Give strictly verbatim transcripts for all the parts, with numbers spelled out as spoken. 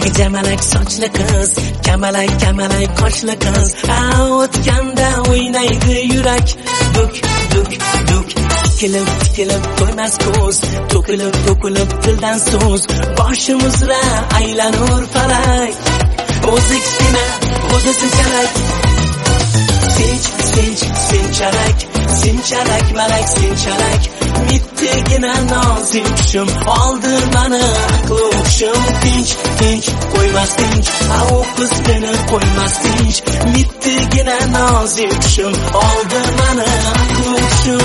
jamalak sochli qiz, kamalak kamalak qoshli qiz, a o'tganda o'ynaydi yurak, duk duk duk, tikilib tikilib to'ymas ko'z, to'kilib to'kilib tildan so'z, boshimizra aylanur falak, o'zi kichkina o'zi sincharak, sinch sinch sincharak, sincharak malak sincharak, mittigina nozik tushim oldi mani aqli o'shim, tinch tinch qo'ymas tinch, a u qiz meni qo'ymas tinch, mittigina nozik tushim oldi mani aqli o'shim.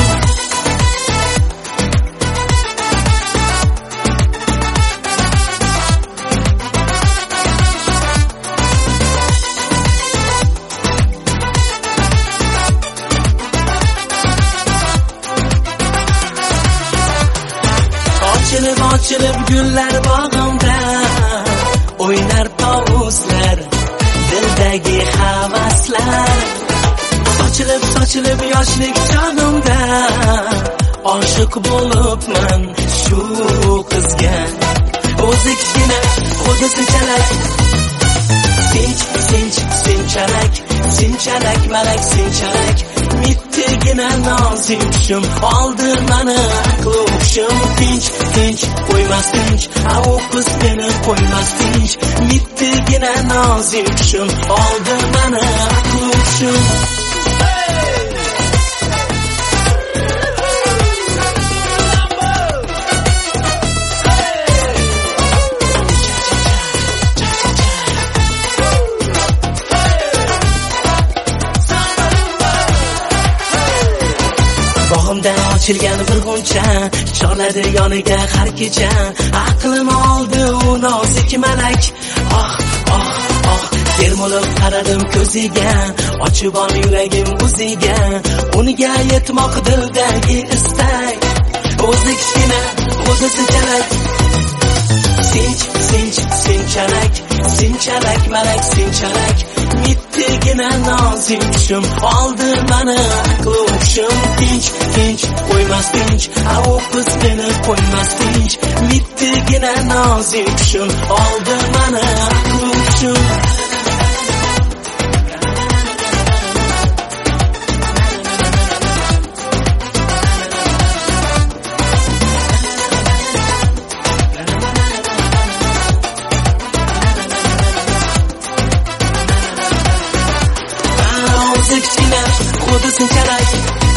Ochilib ochilib gullar bog'imda, o'ynar tovuslar, dildagi havaslar. Sochilib sochilib yoshlik chog'imda, oshiq bo'libman shu qizga, o'zi kichkina o'zi sincharak, sinch sinch sincharak, sincharak malak sincharak, mittigina nozik tushim oldi mani aqli o'shim, tinch tinch qo'ymas tinch, a u qiz meni qo'ymas tinch, mittigina nozik tushim oldi mani aqli o'shim. Bog'imda ochilgan bir g'uncha, chorladi yoniga har kecha, aqlim oldi u nozik malak, oh oh oh, termulib qaradim ko'ziga, ochib ol yuragim o'ziga, unga yetmoq dildagi istak, o'zi kichkina o'zi sincharak, sinch sinch sincharak, sincharak malak sincharak, mittigina nozik tushim oldi mani aqli o'shim, tinch tinch qo'ymas tinch, a u qiz meni qo'ymas tinch, mittigina nozik tushim oldi mani aqli o'shim. O'zi kichkina o'zi sincharak,